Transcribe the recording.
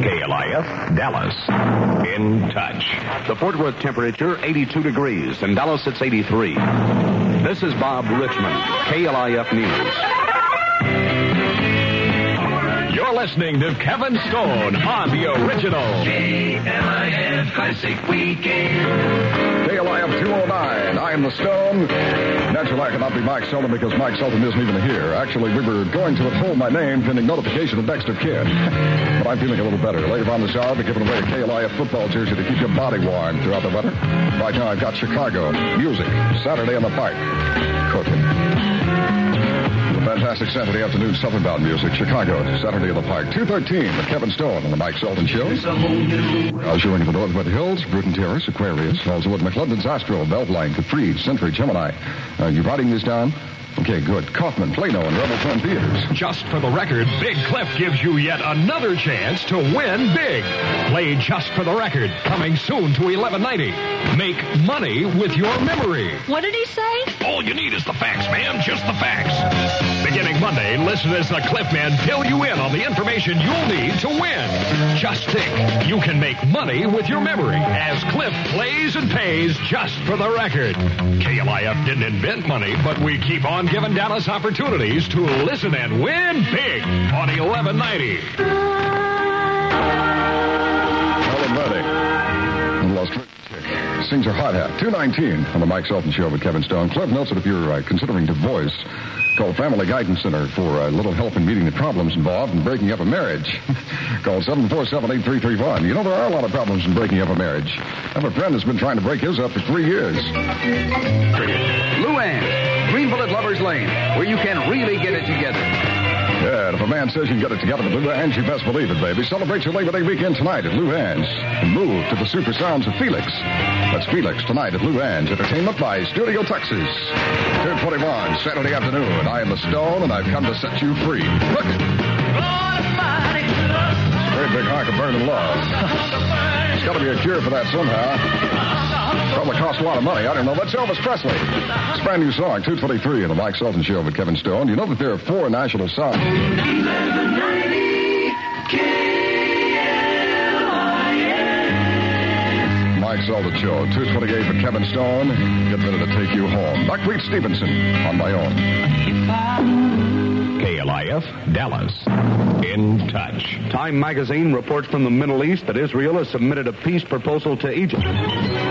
KLIF, Dallas. In touch. The Fort Worth temperature, 82 degrees. In Dallas, it's 83. This is Bob Richmond, KLIF News. You're listening to Kevin Stone on the original KLIF Classic Weekend. KLIF 209. I am the Stone. Naturally, I cannot be Mike Sullivan because Mike Sullivan isn't even here. Actually, we were going to withhold my name pending notification of Dexter Kidd. But I'm feeling a little better. Later on this hour, I'll be giving away a KLIF football jersey to keep your body warm throughout the weather. Right now, I've got Chicago music. Saturday in the Park. Cooking. Fantastic Saturday afternoon Southern-bound music. Chicago, Saturday in the Park. 2:13 with Kevin Stone on the Mike Sullivan Show. Showing in the Northwood Hills, Bruton Terrace, Aquarius, also with McLendon's Astro, Beltline, Capri, Century, Gemini. You writing these down? Okay, good. Kaufman, Plano, and Rebel Fun Theaters. Just for the record, Big Cliff gives you yet another chance to win big. Play Just for the Record, coming soon to 1190. Make money with your memory. What did he say? All you need is the facts, ma'am. Just the facts. Beginning Monday, listen as the Cliff Men fill you in on the information you'll need to win. Just think, you can make money with your memory as Cliff plays and pays just for the record. KLIF didn't invent money, but we keep on giving Dallas opportunities to listen and win big on 1190. Helen Reddy. Lost sings her hot hat. 2:19 on the Mike Sullivan Show with Kevin Stone. Cliff notes that if you're considering divorce, call Family Guidance Center for a little help in meeting the problems involved in breaking up a marriage. Call 747-8331. You know, there are a lot of problems in breaking up a marriage. I have a friend that's been trying to break his up for 3 years. Luann's, Greenville at Lover's Lane, where you can really get it together. Yeah, and if a man says you can get it together with Luann's, you best believe it, baby. Celebrate your Labor Day weekend tonight at Luann's. And move to the super sounds of Felix. That's Felix tonight at Luann's. Entertainment by Studio Texas. 2:21, Saturday afternoon. I am the Stone, and I've come to set you free. Look! Great big hunk of burning love. There's got to be a cure for that somehow. Probably costs a lot of money. I don't know. That's Elvis Presley. It's a brand new song, 2:23 on the Mike Sullivan Show with Kevin Stone. You know that there are 4 national songs. 1190 KLIF. Mike Sullivan Show, 2:28 with Kevin Stone. Get ready to take you home. Buckwheat Stevenson on my own. KLIF, Dallas. In touch. Time magazine reports from the Middle East that Israel has submitted a peace proposal to Egypt.